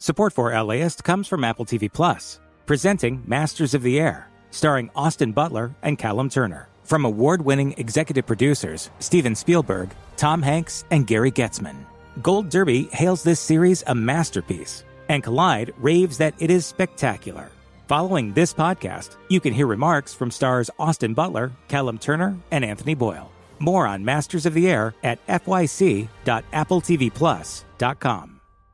Support for LAist comes from Apple TV Plus, presenting Masters of the Air, starring Austin Butler and Callum Turner. From award-winning executive producers Steven Spielberg, Tom Hanks, and Gary Getzman. Gold Derby hails this series a masterpiece, and Collide raves that it is spectacular. Following this podcast, you can hear remarks from stars Austin Butler, Callum Turner, and Anthony Boyle. More on Masters of the Air at fyc.appletvplus.com.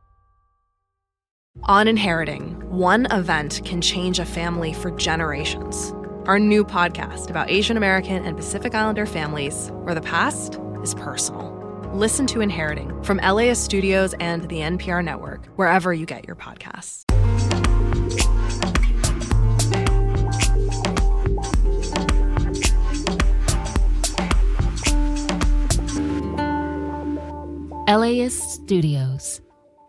On Inheriting, one event can change a family for generations. Our new podcast about Asian American and Pacific Islander families, where the past is personal. Listen to Inheriting from LAist Studios and the NPR Network, wherever you get your podcasts. LAist Studios.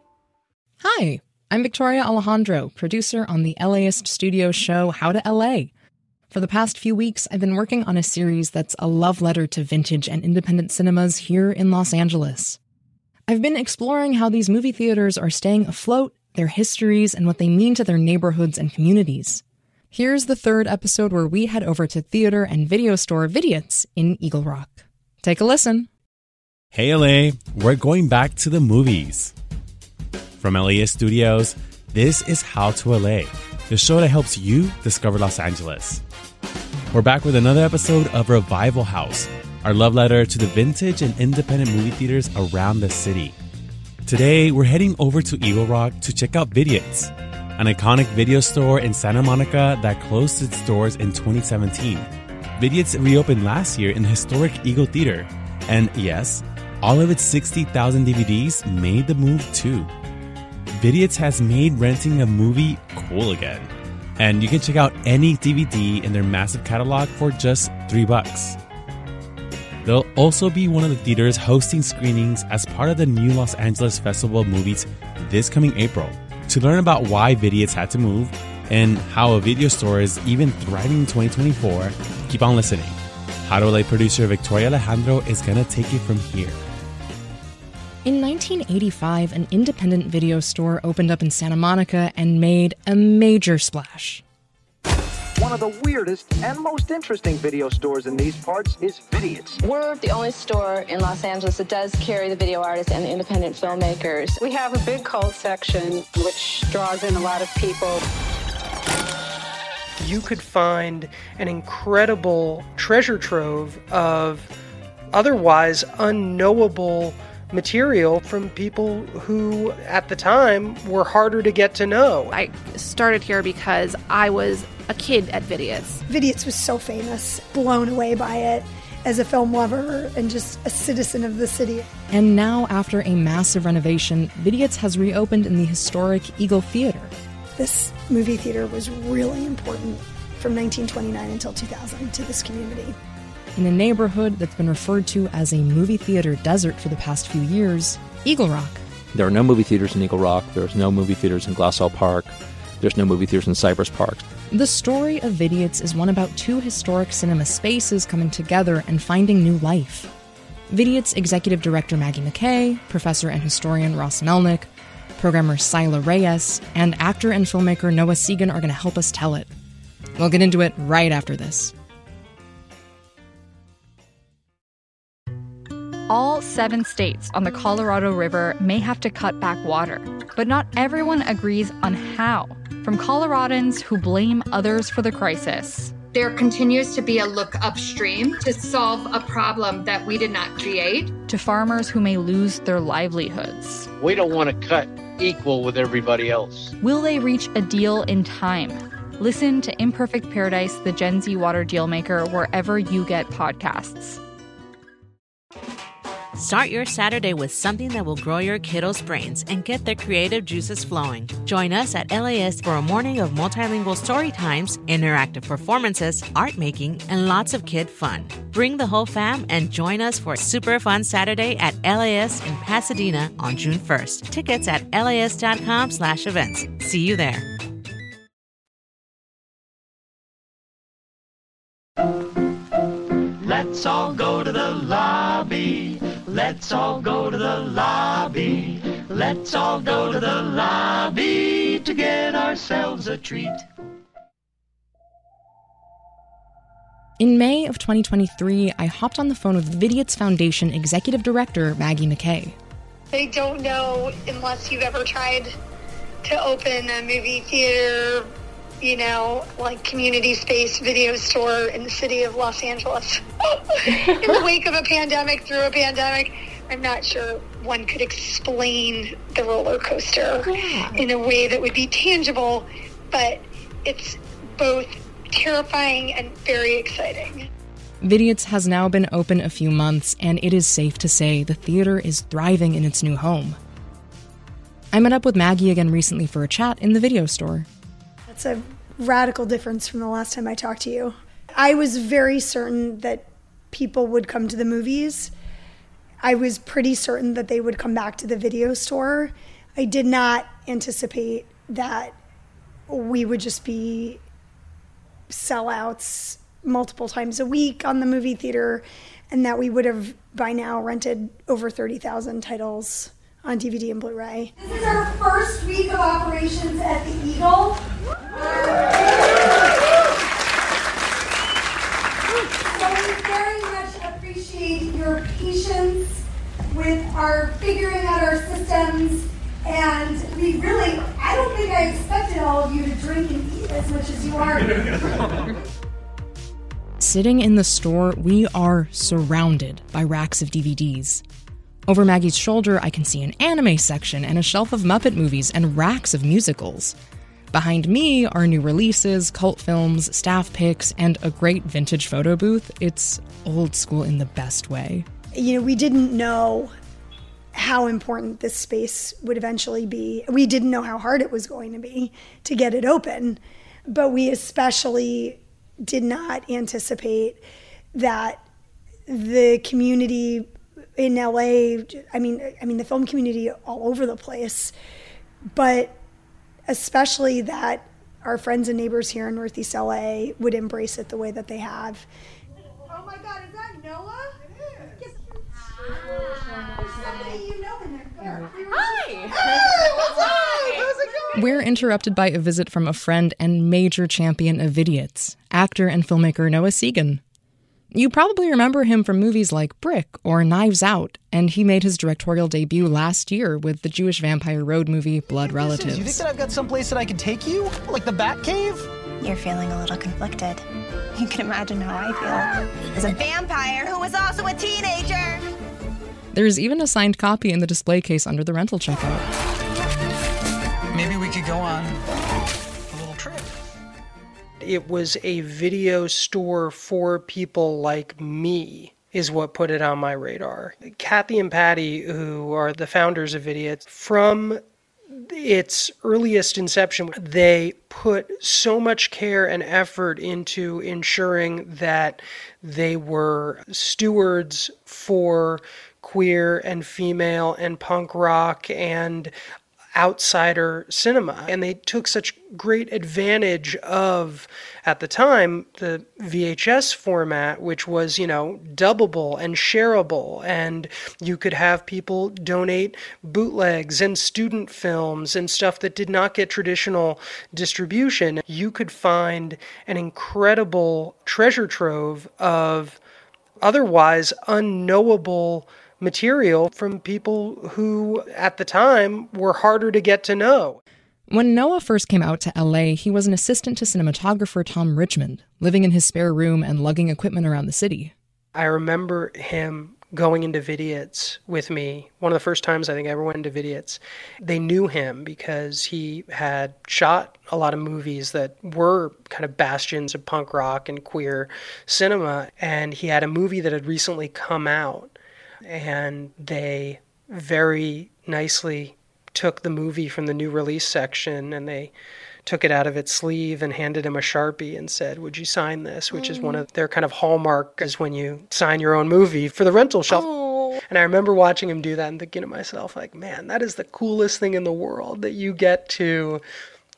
Hi, I'm Victoria Alejandro, producer on the LAist Studios show How to LA. For the past few weeks, I've been working on a series that's a love letter to vintage and independent cinemas here in Los Angeles. I've been exploring how these movie theaters are staying afloat, their histories, and what they mean to their neighborhoods and communities. Here's the third episode where we head over to theater and video store Vidiot's in Eagle Rock. Take a listen. Hey LA, we're going back to the movies. From LAist Studios, this is How to LA, the show that helps you discover Los Angeles. We're back with another episode of Revival House, our love letter to the vintage and independent movie theaters around the city. Today, we're heading over to Eagle Rock to check out Vidiot's, an iconic video store in Santa Monica that closed its doors in 2017. Vidiot's reopened last year in the historic Eagle Theater, and yes, all of its 60,000 DVDs made the move too. Vidiot's has made renting a movie cool again. And you can check out any DVD in their massive catalog for just $3. They'll also be one of the theaters hosting screenings as part of the new Los Angeles Festival of Movies this coming April. To learn about why Vidiot's had to move and how a video store is even thriving in 2024, keep on listening. How to LA producer Victoria Alejandro is going to take it from here. In 1985, an independent video store opened up in Santa Monica and made a major splash. One of the weirdest and most interesting video stores in these parts is Vidiot's. We're the only store in Los Angeles that does carry the video artists and the independent filmmakers. We have a big cult section, which draws in a lot of people. You could find an incredible treasure trove of otherwise unknowable material from people who, at the time, were harder to get to know. I started here because I was a kid at Vidiot's. Vidiot's was so famous, blown away by it as a film lover and just a citizen of the city. And now, after a massive renovation, Vidiot's has reopened in the historic Eagle Theater. This movie theater was really important from 1929 until 2000 to this community. In a neighborhood that's been referred to as a movie theater desert for the past few years, Eagle Rock. There are no movie theaters in Eagle Rock. There's no movie theaters in Glassell Park. There's no movie theaters in Cypress Park. The story of Vidiot's is one about two historic cinema spaces coming together and finding new life. Vidiot's executive director Maggie McKay, professor and historian Ross Melnick, programmer Sila Reyes, and actor and filmmaker Noah Segan are going to help us tell it. We'll get into it right after this. All 7 states on the Colorado River may have to cut back water, but not everyone agrees on how. From Coloradans who blame others for the crisis. There continues to be a look upstream to solve a problem that we did not create. To farmers who may lose their livelihoods. We don't want to cut equal with everybody else. Will they reach a deal in time? Listen to Imperfect Paradise, the Gen Z Water Dealmaker, wherever you get podcasts. Start your Saturday with something that will grow your kiddos' brains and get their creative juices flowing. Join us at LAist for a morning of multilingual story times, interactive performances, art making, and lots of kid fun. Bring the whole fam and join us for a super fun Saturday at LAist in Pasadena on June 1st. Tickets at laist.com/events. See you there. Let's all go to the lobby. Let's all go to the lobby. Let's all go to the lobby to get ourselves a treat. In May of 2023, I hopped on the phone with Vidiots Foundation Executive Director Maggie McKay. I don't know unless you've ever tried to open a movie theater, like community space video store in the city of Los Angeles. In the wake of a pandemic, through a pandemic, I'm not sure one could explain the roller coaster in a way that would be tangible, but it's both terrifying and very exciting. Vidiots has now been open a few months, and it is safe to say the theater is thriving in its new home. I met up with Maggie again recently for a chat in the video store. That's a radical difference from the last time I talked to you. I was very certain that people would come to the movies. I was pretty certain that they would come back to the video store. I did not anticipate that we would just be sellouts multiple times a week on the movie theater, and that we would have by now rented over 30,000 titles on DVD and Blu-ray. This is our first week of operations at the Eagle. So we very much appreciate your patience with our figuring out our systems, and I don't think I expected all of you to drink and eat as much as you are. Sitting in the store, we are surrounded by racks of DVDs. Over Maggie's shoulder, I can see an anime section and a shelf of Muppet movies and racks of musicals. Behind me are new releases, cult films, staff picks, and a great vintage photo booth. It's old school in the best way. We didn't know how important this space would eventually be. We didn't know how hard it was going to be to get it open, but we especially did not anticipate that the community in LA, I mean the film community all over the place, but especially that our friends and neighbors here in Northeast LA would embrace it the way that they have. Oh my God, is that Noah? It is. There's somebody you know in there. Hi! Hey, what's up? How's it going? We're interrupted by a visit from a friend and major champion of Vidiots, actor and filmmaker Noah Segan. You probably remember him from movies like Brick or Knives Out, and he made his directorial debut last year with the Jewish vampire road movie Blood Relatives. You think that I've got someplace that I can take you? Like the Bat Cave? You're feeling a little conflicted. You can imagine how I feel. As a vampire who was also a teenager. There's even a signed copy in the display case under the rental checkout. Maybe we could go on a little trip. It was a video store for people like me, is what put it on my radar. Kathy and Patty, who are the founders of Vidiots, from its earliest inception, they put so much care and effort into ensuring that they were stewards for queer and female and punk rock and outsider cinema. And they took such great advantage of, at the time, the VHS format, which was, dubbable and shareable. And you could have people donate bootlegs and student films and stuff that did not get traditional distribution. You could find an incredible treasure trove of otherwise unknowable material from people who, at the time, were harder to get to know. When Noah first came out to LA, he was an assistant to cinematographer Tom Richmond, living in his spare room and lugging equipment around the city. I remember him going into Vidiots with me. One of the first times I think I ever went into Vidiots. They knew him because he had shot a lot of movies that were kind of bastions of punk rock and queer cinema, and he had a movie that had recently come out. And they very nicely took the movie from the new release section and they took it out of its sleeve and handed him a Sharpie and said, "Would you sign this?" Which is one of their kind of hallmark, is when you sign your own movie for the rental shelf. And I remember watching him do that and thinking to myself, like, man, that is the coolest thing in the world, that you get to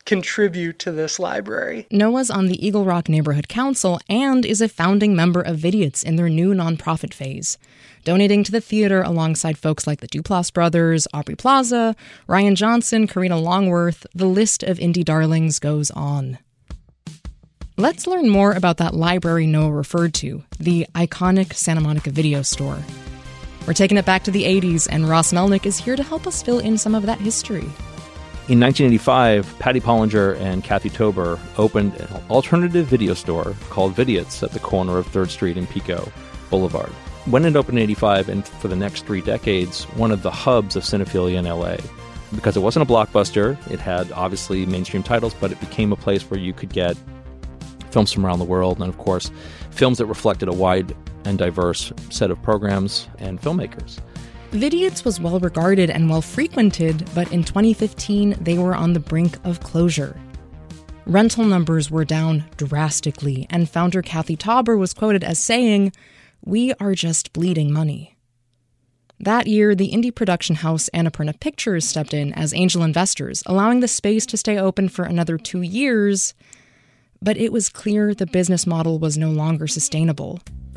contribute to this library. Noah's on the Eagle Rock Neighborhood Council and is a founding member of Vidiots in their new nonprofit phase, donating to the theater alongside folks like the Duplass brothers, Aubrey Plaza, Ryan Johnson, Karina Longworth. The list of indie darlings goes on. Let's learn more about that library Noah referred to, the iconic Santa Monica Video Store. We're taking it back to the 80s, and Ross Melnick is here to help us fill in some of that history. In 1985, Patty Pollinger and Kathy Tober opened an alternative video store called Vidiots at the corner of 3rd Street and Pico Boulevard. When it opened in 85, and for the next 3 decades, one of the hubs of cinephilia in LA. Because it wasn't a blockbuster, it had obviously mainstream titles, but it became a place where you could get films from around the world, and of course, films that reflected a wide and diverse set of programs and filmmakers. Vidiots was well regarded and well frequented, but in 2015, they were on the brink of closure. Rental numbers were down drastically, and founder Kathy Tober was quoted as saying, "We are just bleeding money." That year, the indie production house Annapurna Pictures stepped in as angel investors, allowing the space to stay open for another 2 years, but it was clear the business model was no longer sustainable.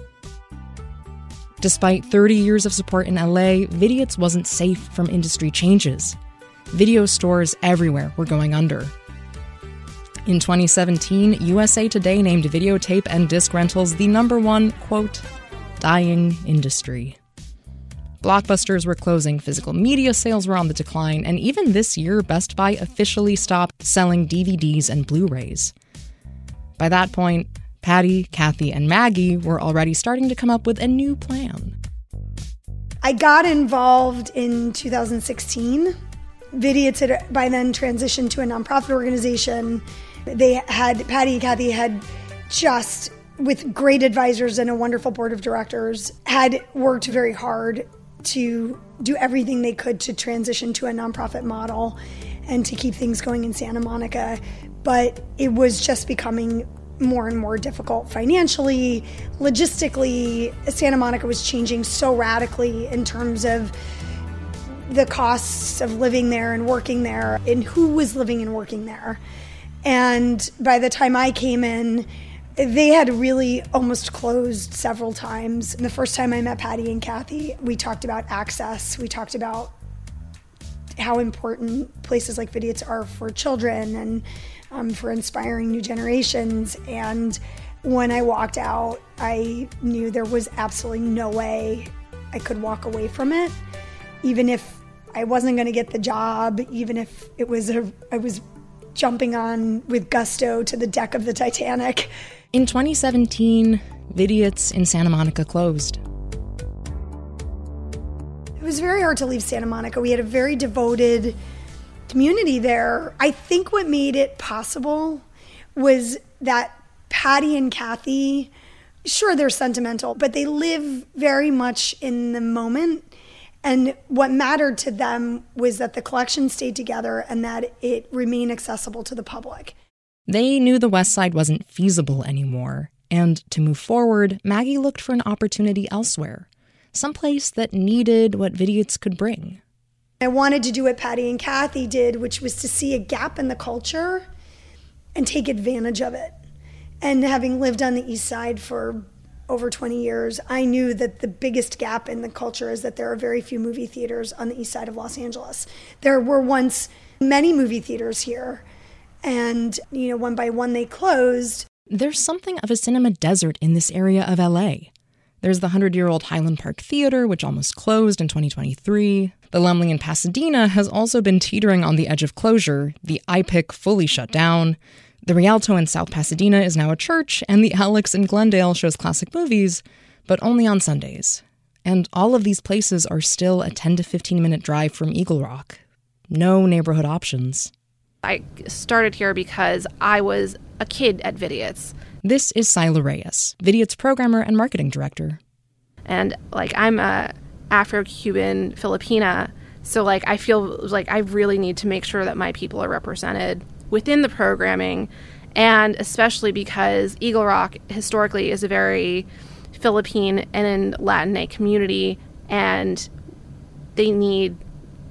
Despite 30 years of support in LA, Vidiots wasn't safe from industry changes. Video stores everywhere were going under. In 2017, USA Today named videotape and disc rentals the #1, quote, dying industry. Blockbusters were closing, physical media sales were on the decline, and even this year, Best Buy officially stopped selling DVDs and Blu-rays. By that point, Patty, Kathy, and Maggie were already starting to come up with a new plan. I got involved in 2016. Vidiots had by then transitioned to a nonprofit organization. Patty and Kathy had just, with great advisors and a wonderful board of directors, had worked very hard to do everything they could to transition to a nonprofit model and to keep things going in Santa Monica. But it was just becoming more and more difficult financially, logistically. Santa Monica was changing so radically in terms of the costs of living there and working there and who was living and working there. And by the time I came in, they had really almost closed several times. And the first time I met Patty and Kathy, we talked about access. We talked about how important places like Vidiots are for children and for inspiring new generations. And when I walked out, I knew there was absolutely no way I could walk away from it, even if I wasn't going to get the job, even if I was jumping on with gusto to the deck of the Titanic. In 2017, Vidiots in Santa Monica closed. It was very hard to leave Santa Monica. We had a very devoted community there. I think what made it possible was that Patty and Kathy, sure, they're sentimental, but they live very much in the moment. And what mattered to them was that the collection stayed together and that it remained accessible to the public. They knew the West Side wasn't feasible anymore. And to move forward, Maggie looked for an opportunity elsewhere, someplace that needed what Vidiots could bring. I wanted to do what Patty and Kathy did, which was to see a gap in the culture and take advantage of it. And having lived on the East Side for over 20 years, I knew that the biggest gap in the culture is that there are very few movie theaters on the East Side of Los Angeles. There were once many movie theaters here, and one by one they closed. There's something of a cinema desert in this area of LA. There's the 100-year-old Highland Park Theater, which almost closed in 2023. The Laemmle in Pasadena has also been teetering on the edge of closure. The iPic fully shut down. The Rialto in South Pasadena is now a church, and the Alex in Glendale shows classic movies, but only on Sundays. And all of these places are still a 10 to 15-minute drive from Eagle Rock. No neighborhood options. I started here because I was a kid at Vidiots. This is Sila Reyes, Vidiots programmer and marketing director. And I'm a Afro-Cuban Filipina, so I feel like I really need to make sure that my people are represented within the programming, and especially because Eagle Rock historically is a very Philippine and Latinx community, and they need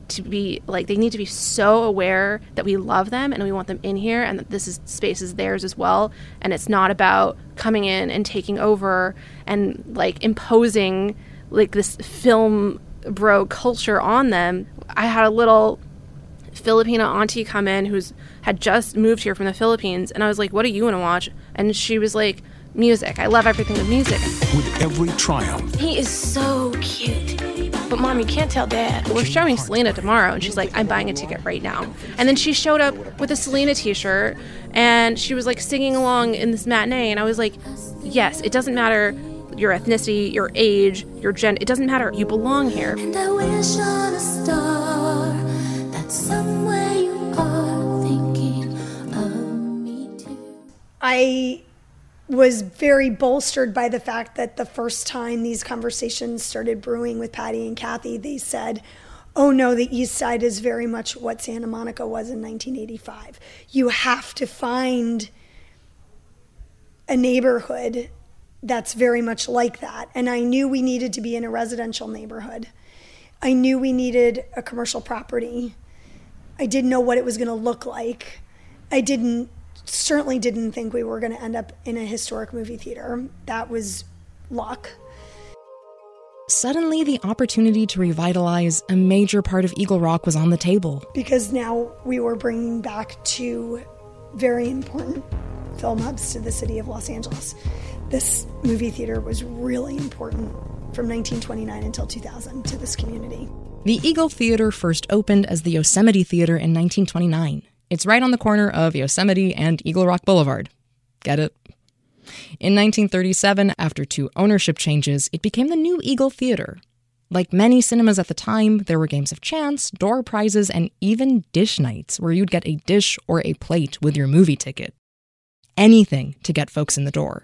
to be like, they need to be so aware that we love them and we want them in here and that space is theirs as well. And it's not about coming in and taking over and like imposing like this film bro culture on them. I had a little Filipino auntie come in who's had just moved here from the Philippines, and I was like, what do you want to watch? And she was like, music. I love everything with music. With every triumph. He is so cute. But Mom, you can't tell Dad. We're showing Selena tomorrow, and she's like, I'm buying a ticket right now. And then she showed up with a Selena t-shirt, and she was like singing along in this matinee, and I was like, yes, it doesn't matter your ethnicity, your age, your gender. It doesn't matter. You belong here. And I wish on a star that somewhere you are thinking of me too. I was very bolstered by the fact that the first time these conversations started brewing with Patty and Kathy, they said, oh no, the East Side is very much what Santa Monica was in 1985. You have to find a neighborhood that's very much like that. And I knew we needed to be in a residential neighborhood. I knew we needed a commercial property. I didn't know what it was going to look like. I certainly didn't think we were going to end up in a historic movie theater. That was luck. Suddenly, the opportunity to revitalize a major part of Eagle Rock was on the table. Because now we were bringing back two very important film hubs to the city of Los Angeles. This movie theater was really important from 1929 until 2000 to this community. The Eagle Theater first opened as the Yosemite Theater in 1929. It's right on the corner of Yosemite and Eagle Rock Boulevard. Get it? In 1937, after 2 ownership changes, it became the New Eagle Theater. Like many cinemas at the time, there were games of chance, door prizes, and even dish nights where you'd get a dish or a plate with your movie ticket. Anything to get folks in the door.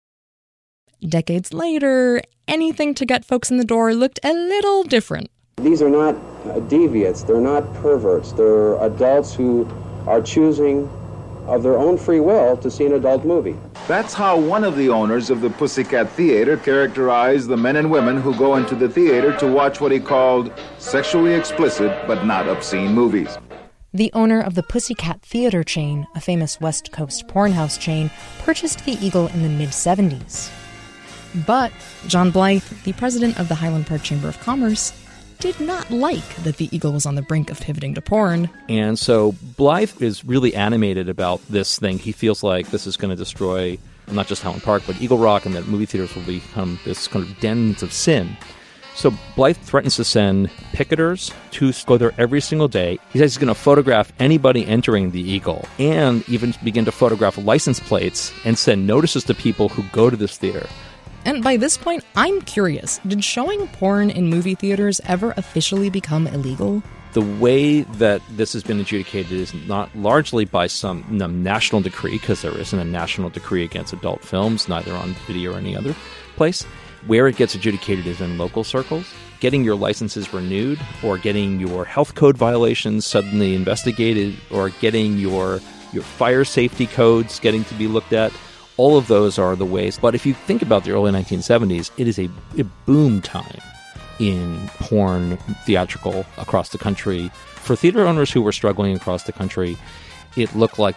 Decades later, anything to get folks in the door looked a little different. These are not deviants, they're not perverts, they're adults who are choosing of their own free will to see an adult movie. That's how one of the owners of the Pussycat Theater characterized the men and women who go into the theater to watch what he called sexually explicit but not obscene movies. The owner of the Pussycat Theater chain, a famous West Coast porn house chain, purchased the Eagle in the mid-70s. But John Blythe, the president of the Highland Park Chamber of Commerce, did not like that the Eagle was on the brink of pivoting to porn. And so Blythe is really animated about this thing. He feels like this is going to destroy not just Highland Park, but Eagle Rock, and that movie theaters will become this kind of dens of sin. So Blythe threatens to send picketers to go there every single day. He says he's going to photograph anybody entering the Eagle and even begin to photograph license plates and send notices to people who go to this theater. And by this point, I'm curious, did showing porn in movie theaters ever officially become illegal? The way that this has been adjudicated is not largely by some national decree, because there isn't a national decree against adult films, neither on video or any other place. Where it gets adjudicated is in local circles. Getting your licenses renewed, or getting your health code violations suddenly investigated, or getting your fire safety codes getting to be looked at. All of those are the ways. But if you think about the early 1970s, it is a boom time in porn theatrical across the country. For theater owners who were struggling across the country, it looked like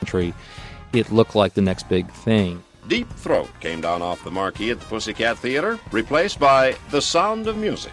the next big thing. Deep Throat came down off the marquee at the Pussycat Theater, replaced by The Sound of Music.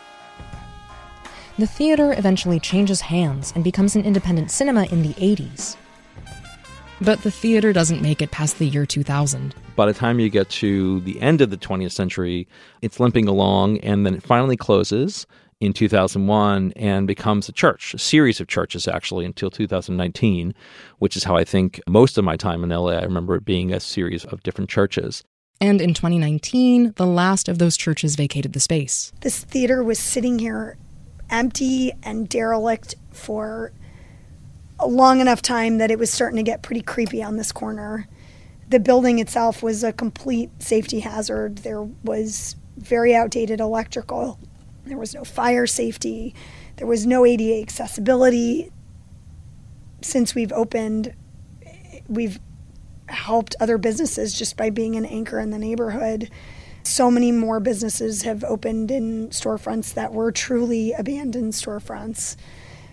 The theater eventually changes hands and becomes an independent cinema in the 80s. But the theater doesn't make it past the year 2000. By the time you get to the end of the 20th century, it's limping along, and then it finally closes in 2001 and becomes a church, a series of churches actually, until 2019, which is how I think most of my time in LA, I remember it being a series of different churches. And in 2019, the last of those churches vacated the space. This theater was sitting here empty and derelict for a long enough time that it was starting to get pretty creepy on this corner. The building itself was a complete safety hazard. There was very outdated electrical. There was no fire safety. There was no ADA accessibility. Since we've opened, we've helped other businesses just by being an anchor in the neighborhood. So many more businesses have opened in storefronts that were truly abandoned storefronts.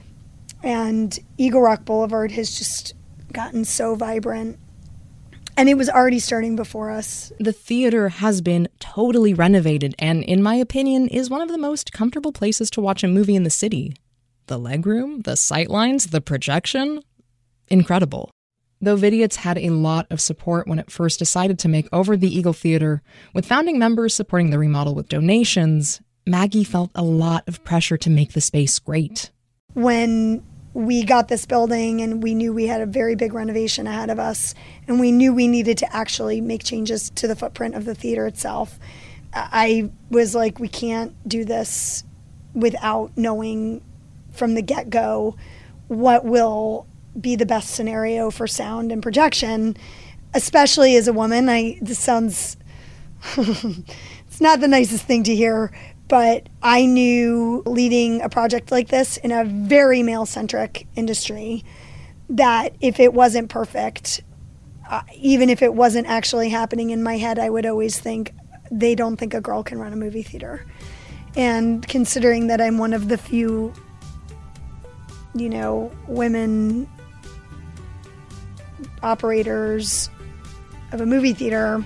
And Eagle Rock Boulevard has just gotten so vibrant. And it was already starting before us. The theater has been totally renovated and, in my opinion, is one of the most comfortable places to watch a movie in the city. The legroom, the sightlines, the projection, incredible. Though Vidiots had a lot of support when it first decided to make over the Eagle Theater, with founding members supporting the remodel with donations, Maggie felt a lot of pressure to make the space great. When we got this building and we knew we had a very big renovation ahead of us, and we knew we needed to actually make changes to the footprint of the theater itself, I was like, we can't do this without knowing from the get-go what will be the best scenario for sound and projection, especially as a woman. This sounds, it's not the nicest thing to hear, but I knew leading a project like this in a very male-centric industry that if it wasn't perfect, even if it wasn't actually happening in my head, I would always think, they don't think a girl can run a movie theater. And considering that I'm one of the few, women operators of a movie theater,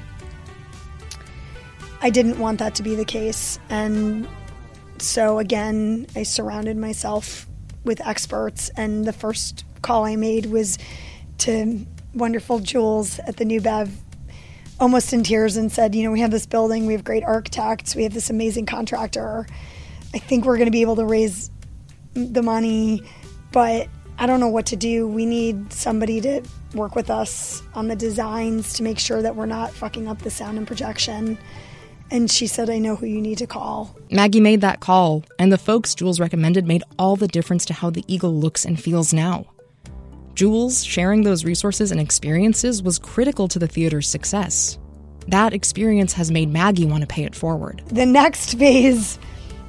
I didn't want that to be the case. And so again, I surrounded myself with experts, and the first call I made was to wonderful Jules at the New Bev, almost in tears, and said, we have this building, we have great architects, we have this amazing contractor. I think we're going to be able to raise the money, but I don't know what to do. We need somebody to work with us on the designs to make sure that we're not fucking up the sound and projection. And she said, I know who you need to call. Maggie made that call, and the folks Jules recommended made all the difference to how the Eagle looks and feels now. Jules sharing those resources and experiences was critical to the theater's success. That experience has made Maggie want to pay it forward. The next phase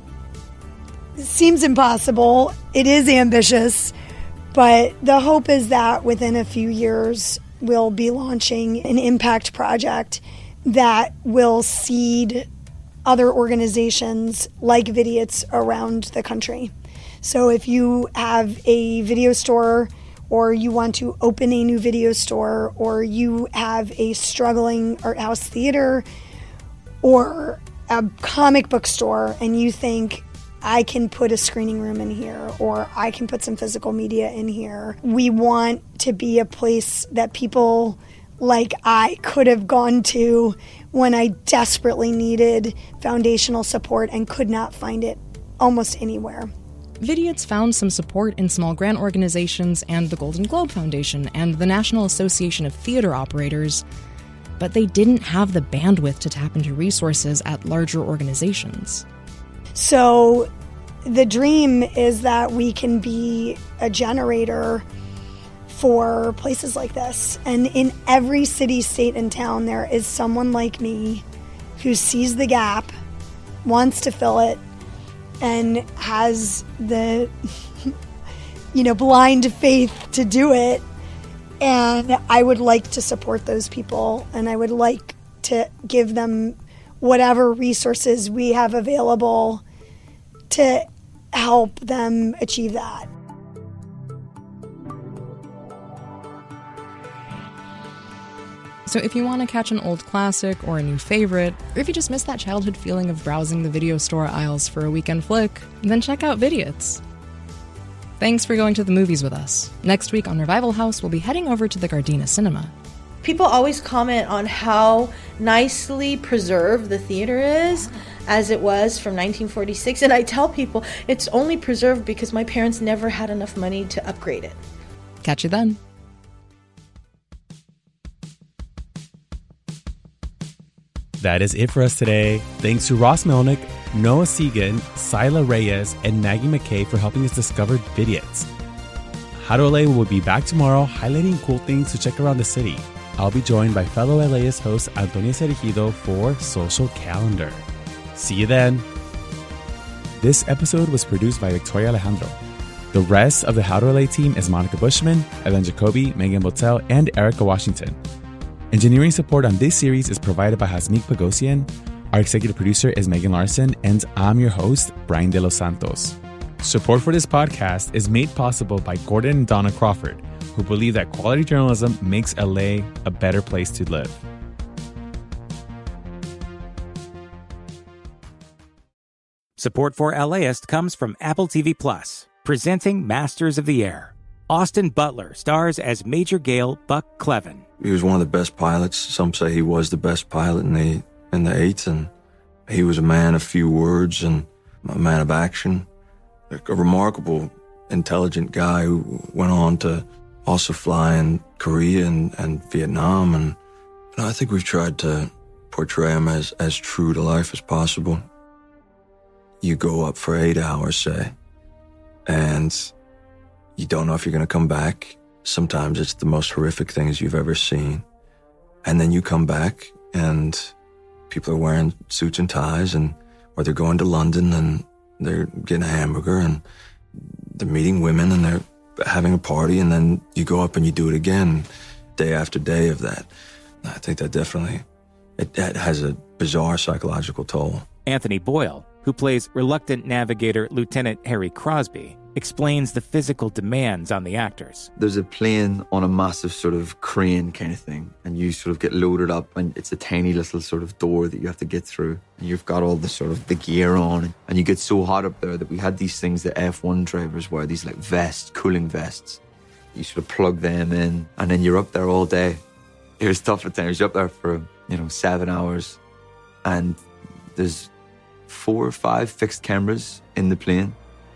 seems impossible. It is ambitious, but the hope is that within a few years, we'll be launching an impact project that will seed other organizations like Vidiots around the country. So if you have a video store, or you want to open a new video store, or you have a struggling art house theater, or a comic book store, and you think, I can put a screening room in here, or I can put some physical media in here. We want to be a place that people like I could have gone to when I desperately needed foundational support and could not find it almost anywhere. Vidiots found some support in small grant organizations and the Golden Globe Foundation and the National Association of Theater Operators, but they didn't have the bandwidth to tap into resources at larger organizations. So the dream is that we can be a generator for places like this. And in every city, state, and town, there is someone like me who sees the gap, wants to fill it, and has the, blind faith to do it. And I would like to support those people, and I would like to give them whatever resources we have available to help them achieve that. So if you want to catch an old classic or a new favorite, or if you just miss that childhood feeling of browsing the video store aisles for a weekend flick, then check out Vidiots. Thanks for going to the movies with us. Next week on Revival House, we'll be heading over to the Gardena Cinema. People always comment on how nicely preserved the theater is, as it was from 1946. And I tell people it's only preserved because my parents never had enough money to upgrade it. Catch you then. That is it for us today. Thanks to Ross Melnick, Noah Segan, Sila Reyes, and Maggie McKay for helping us discover Vidiots. How to LA will be back tomorrow, highlighting cool things to check around the city. I'll be joined by fellow LAist host Antonia Cerejido for Social Calendar. See you then. This episode was produced by Victoria Alejandro. The rest of the How to LA team is Monica Bushman, Evan Jacoby, Megan Botel, and Erica Washington. Engineering support on this series is provided by Hasmik Pagosian. Our executive producer is Megan Larson, and I'm your host, Brian De Los Santos. Support for this podcast is made possible by Gordon and Donna Crawford, who believe that quality journalism makes LA a better place to live. Support for LAist comes from Apple TV Plus, presenting Masters of the Air. Austin Butler stars as Major Gale Buck Clevin. He was one of the best pilots. Some say he was the best pilot in the 8th, and he was a man of few words and a man of action. A remarkable, intelligent guy who went on to also fly in Korea and Vietnam. And I think we've tried to portray him as true to life as possible. You go up for 8 hours, say, and you don't know if you're going to come back. Sometimes it's the most horrific things you've ever seen. And then you come back and people are wearing suits and ties, or they're going to London and they're getting a hamburger and they're meeting women and they're having a party, and then you go up and you do it again day after day of that. I think that definitely, that has a bizarre psychological toll. Anthony Boyle, who plays reluctant navigator Lieutenant Harry Crosby, explains the physical demands on the actors. There's a plane on a massive sort of crane kind of thing, and you sort of get loaded up, and it's a tiny little sort of door that you have to get through. And you've got all the sort of the gear on, and you get so hot up there that we had these things that F1 drivers wear, these like vests, cooling vests. You sort of plug them in, and then you're up there all day. It was tough at times. You're up there for, 7 hours, and there's 4 or 5 fixed cameras in the plane.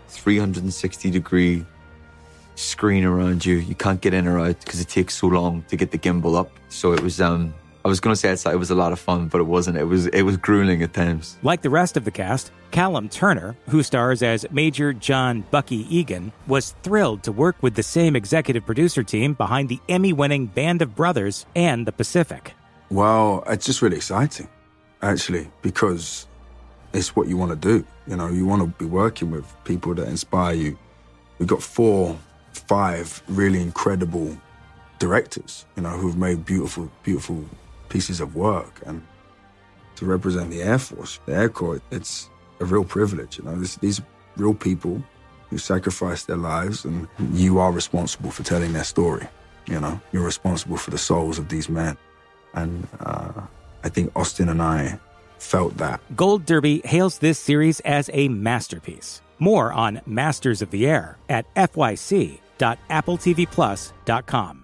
360-degree screen around you. You can't get in or out because it takes so long to get the gimbal up. So it was, I was going to say it was a lot of fun, but it wasn't. It was grueling at times. Like the rest of the cast, Callum Turner, who stars as Major John Bucky Egan, was thrilled to work with the same executive producer team behind the Emmy-winning Band of Brothers and The Pacific. Well, it's just really exciting, actually, because it's what you want to do. You want to be working with people that inspire you. We've got 4, 5 really incredible directors, who've made beautiful, beautiful pieces of work. And to represent the Air Force, the Air Corps, it's a real privilege. These are real people who sacrificed their lives, and you are responsible for telling their story. You're responsible for the souls of these men. And I think Austin and I felt that. Gold Derby hails this series as a masterpiece. More on Masters of the Air at fyc.appletvplus.com.